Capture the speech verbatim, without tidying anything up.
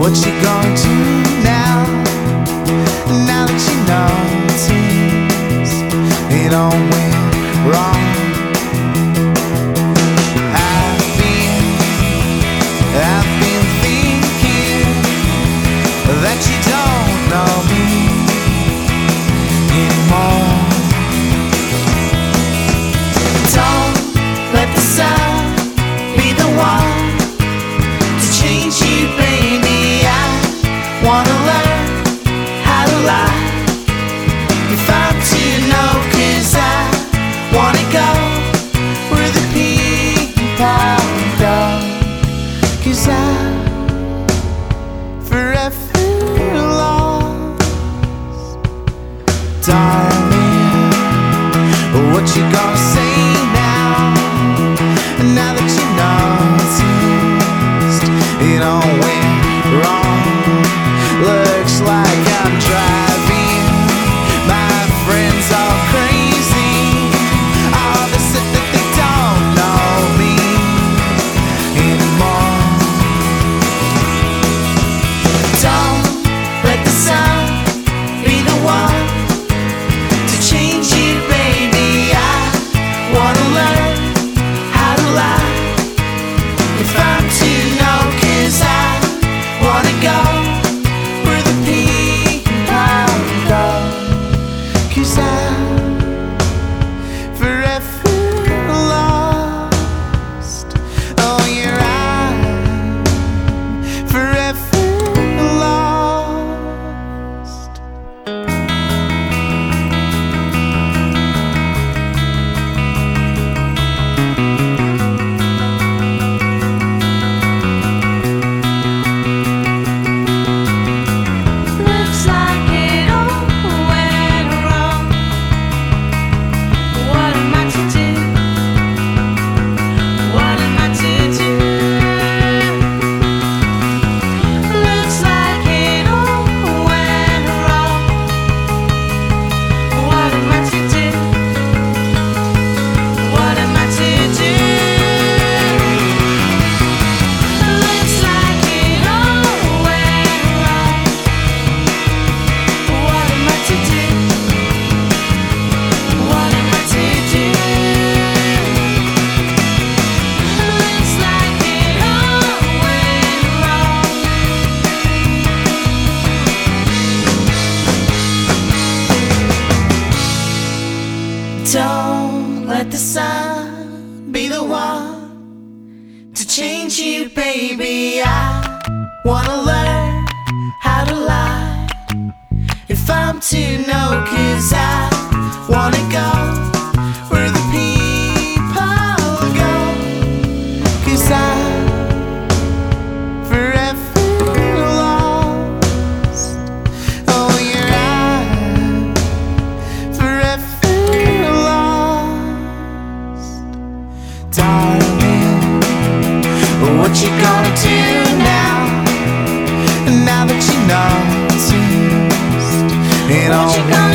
what you gonna do now? Now that you notice it all went wrong. I've been, I've been thinking that you don't know me anymore. Don't let the sun be the one to change you, baby. I wanna learn how to lie if I'm to know, 'cause I wanna go where the people go, 'cause I'm forever lost. Darling, what you gonna say now? Now that you noticed it all went wrong. Looks like I'm driving my friends all crazy. All they said that they don't know me anymore. Don't let the sun be the one to change you, baby. I wanna learn how to lie if I'm to know, 'cause I wanna go where the people go, 'cause I'm forever lost. Oh, you're right, forever lost. Looks like it all went wrong. What am I to do? What am I to do? Looks like it all went wrong. What am I to do? What am I to do? Looks like it all went wrong. What am I to do? What am I to do? Looks like it all went wrong. Don't let the sun be the one to change you, baby. I wanna learn how to lie if I'm to know, 'cause I wanna go where the people go, 'cause I'm forever lost. Oh, you're right, forever lost. Darling, what you gonna do now? Now that you noticed it all